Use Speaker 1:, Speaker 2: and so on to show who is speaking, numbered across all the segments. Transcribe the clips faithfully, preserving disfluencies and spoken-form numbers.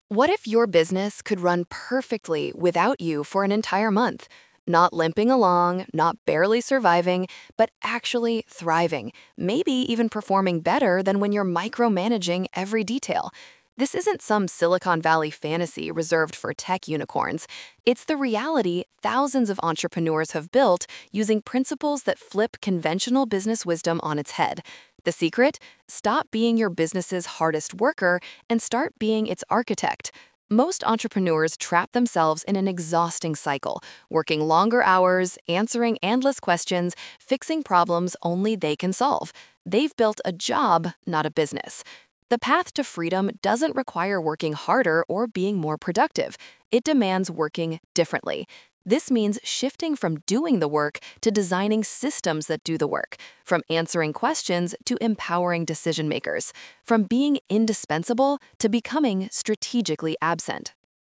Speaker 1: What if your business could run perfectly without you for an entire month? Not limping along, not barely surviving, but actually thriving, maybe even performing better than when you're micromanaging every detail. This isn't some Silicon Valley fantasy reserved for tech unicorns. It's the reality thousands of entrepreneurs have built using principles that flip conventional business wisdom on its head. The secret? Stop being your business's hardest worker and start being its architect. Most entrepreneurs trap themselves in an exhausting cycle, working longer hours, answering endless questions, fixing problems only they can solve. They've built a job, not a business. The path to freedom doesn't require working harder or being more productive. It demands working differently. This means shifting from doing the work to designing systems that do the work, from answering questions to empowering decision makers, from being indispensable to becoming strategically absent.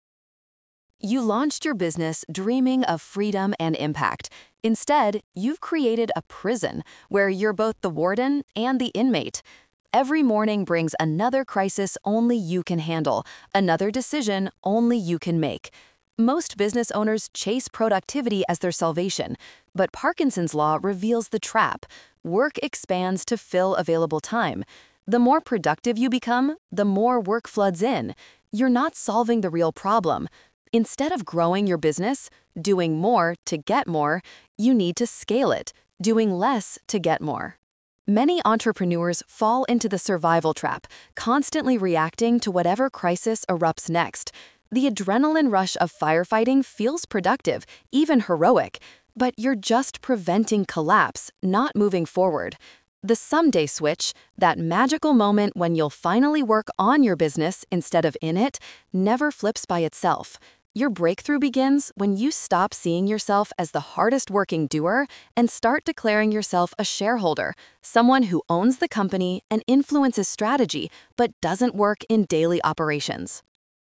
Speaker 1: You launched your business dreaming of freedom and impact. Instead, you've created a prison where you're both the warden and the inmate. Every morning brings another crisis only you can handle, another decision only you can make. Most business owners chase productivity as their salvation, but Parkinson's law reveals the trap. Work expands to fill available time. The more productive you become, the more work floods in. You're not solving the real problem. Instead of growing your business, doing more to get more, you need to scale it, doing less to get more. Many entrepreneurs fall into the survival trap, constantly reacting to whatever crisis erupts next. The adrenaline rush of firefighting feels productive, even heroic, but you're just preventing collapse, not moving forward. The someday switch, that magical moment when you'll finally work on your business instead of in it, never flips by itself. Your breakthrough begins when you stop seeing yourself as the hardest working doer and start declaring yourself a shareholder, someone who owns the company and influences strategy but doesn't work in daily operations.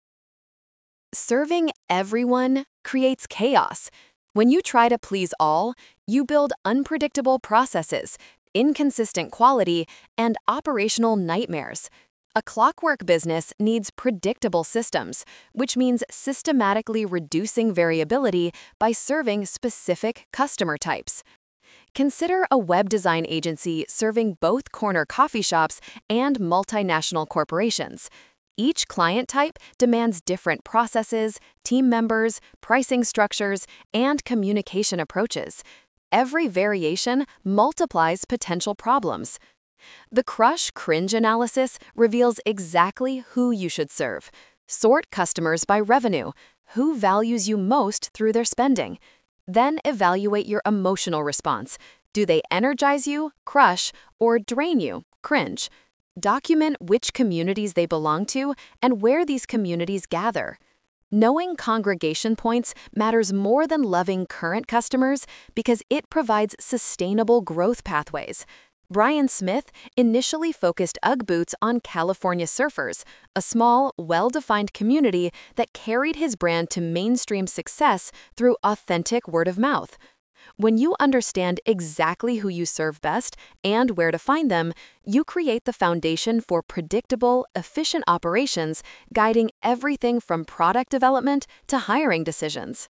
Speaker 1: Serving everyone creates chaos. When you try to please all, you build unpredictable processes, inconsistent quality, and operational nightmares. A clockwork business needs predictable systems, which means systematically reducing variability by serving specific customer types. Consider a web design agency serving both corner coffee shops and multinational corporations. Each client type demands different processes, team members, pricing structures, and communication approaches. Every variation multiplies potential problems. The Crush Cringe analysis reveals exactly who you should serve. Sort customers by revenue, who values you most through their spending. Then evaluate your emotional response. Do they energize you, crush, or drain you, cringe? Document which communities they belong to and where these communities gather. Knowing congregation points matters more than loving current customers because it provides sustainable growth pathways. Brian Smith initially focused Ugg boots on California surfers, a small, well-defined community that carried his brand to mainstream success through authentic word of mouth. When you understand exactly who you serve best and where to find them, you create the foundation for predictable, efficient operations, guiding everything from product development to hiring decisions.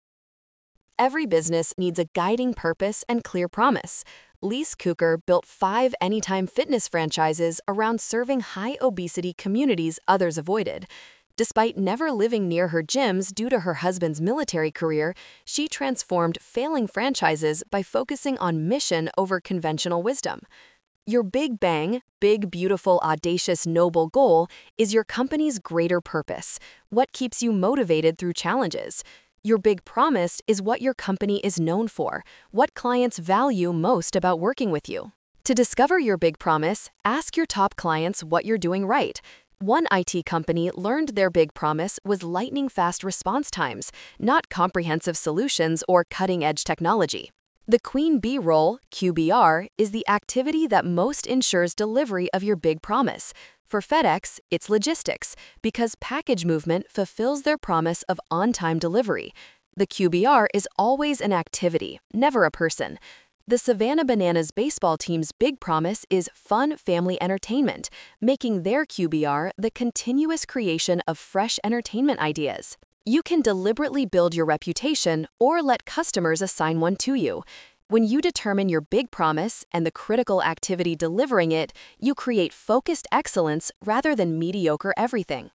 Speaker 1: Every business needs a guiding purpose and clear promise. Lise Cooker built five Anytime Fitness franchises around serving high obesity communities others avoided. Despite never living near her gyms due to her husband's military career, she transformed failing franchises by focusing on mission over conventional wisdom. Your big bang, big, beautiful, audacious, noble goal is your company's greater purpose, what keeps you motivated through challenges. Your big promise is what your company is known for, what clients value most about working with you. To discover your big promise, ask your top clients what you're doing right. One I T company learned their big promise was lightning-fast response times, not comprehensive solutions or cutting-edge technology. The Queen Bee role, Q B R, is the activity that most ensures delivery of your big promise. For FedEx, it's logistics, because package movement fulfills their promise of on-time delivery. The Q B R is always an activity, never a person. The Savannah Bananas baseball team's big promise is fun family entertainment, making their Q B R the continuous creation of fresh entertainment ideas. You can deliberately build your reputation or let customers assign one to you. When you determine your big promise and the critical activity delivering it, you create focused excellence rather than mediocre everything.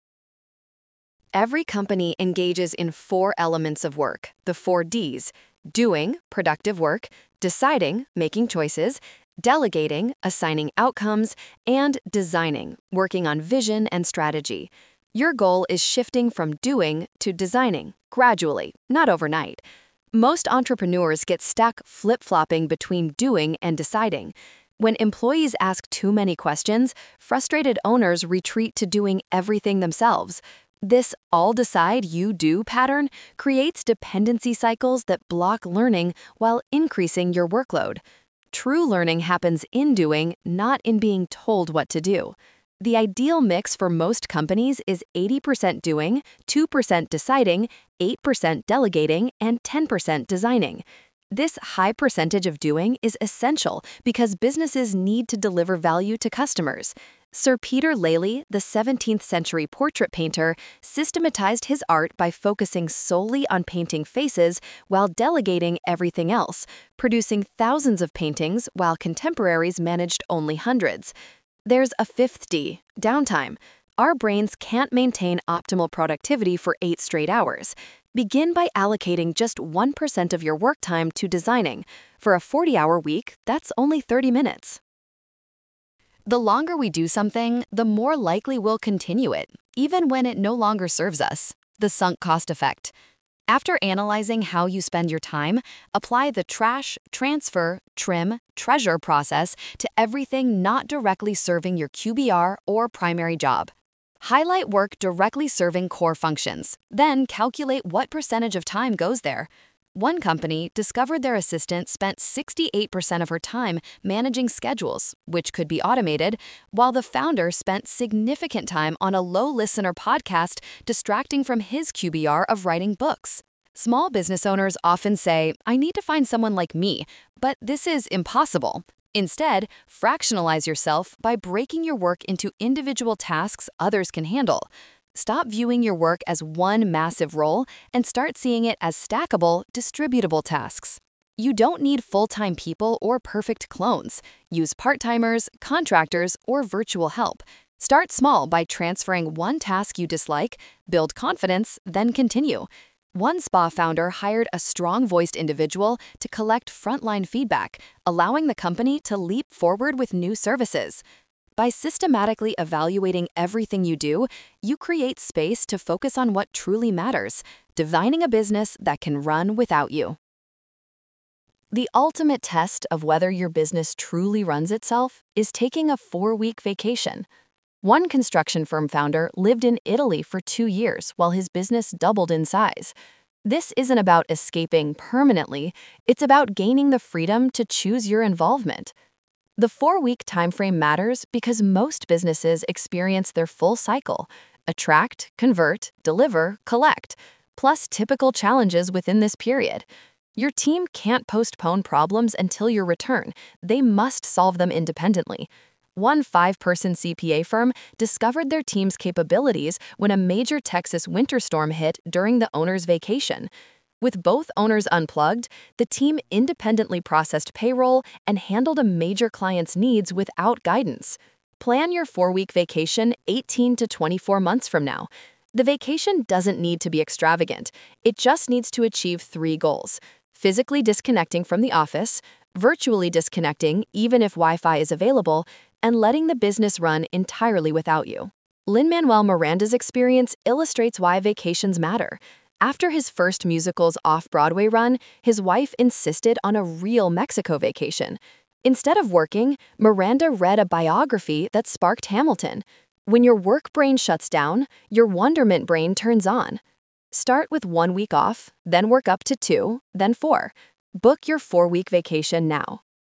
Speaker 1: Every company engages in four elements of work, the four Ds: doing, productive work; deciding, making choices; delegating, assigning outcomes; and designing, working on vision and strategy. Your goal is shifting from doing to designing, gradually, not overnight. Most entrepreneurs get stuck flip-flopping between doing and deciding. When employees ask too many questions, frustrated owners retreat to doing everything themselves. This all decide you do pattern creates dependency cycles that block learning while increasing your workload. True learning happens in doing, not in being told what to do. The ideal mix for most companies is eighty percent doing, two percent deciding, eight percent delegating, and ten percent designing. This high percentage of doing is essential because businesses need to deliver value to customers. Sir Peter Lely, the seventeenth century portrait painter, systematized his art by focusing solely on painting faces while delegating everything else, producing thousands of paintings while contemporaries managed only hundreds. There's a fifth D, downtime. Our brains can't maintain optimal productivity for eight straight hours. Begin by allocating just one percent of your work time to designing. For a forty-hour week, that's only thirty minutes. The longer we do something, the more likely we'll continue it, even when it no longer serves us. The sunk cost effect. After analyzing how you spend your time, apply the trash, transfer, trim, treasure process to everything not directly serving your Q B R or primary job. Highlight work directly serving core functions, then calculate what percentage of time goes there. One company discovered their assistant spent sixty-eight percent of her time managing schedules, which could be automated, while the founder spent significant time on a low-listener podcast distracting from his Q B R of writing books. Small business owners often say, "I need to find someone like me," but this is impossible. Instead, fractionalize yourself by breaking your work into individual tasks others can handle. Stop viewing your work as one massive role and start seeing it as stackable, distributable tasks. You don't need full-time people or perfect clones. Use part-timers, contractors, or virtual help. Start small by transferring one task you dislike, build confidence, then continue. One spa founder hired a strong-voiced individual to collect frontline feedback, allowing the company to leap forward with new services. By systematically evaluating everything you do, you create space to focus on what truly matters, designing a business that can run without you. The ultimate test of whether your business truly runs itself is taking a four-week vacation. One construction firm founder lived in Italy for two years while his business doubled in size. This isn't about escaping permanently, it's about gaining the freedom to choose your involvement. The four-week timeframe matters because most businesses experience their full cycle: attract, convert, deliver, collect, plus typical challenges within this period. Your team can't postpone problems until your return. They must solve them independently. One five-person C P A firm discovered their team's capabilities when a major Texas winter storm hit during the owner's vacation. With both owners unplugged, the team independently processed payroll and handled a major client's needs without guidance. Plan your four-week vacation eighteen to twenty-four months from now. The vacation doesn't need to be extravagant. It just needs to achieve three goals: physically disconnecting from the office, virtually disconnecting even if Wi-Fi is available, and letting the business run entirely without you. Lin-Manuel Miranda's experience illustrates why vacations matter. After his first musical's off-Broadway run, his wife insisted on a real Mexico vacation. Instead of working, Miranda read a biography that sparked Hamilton. When your work brain shuts down, your wonderment brain turns on. Start with one week off, then work up to two, then four. Book your four-week vacation now.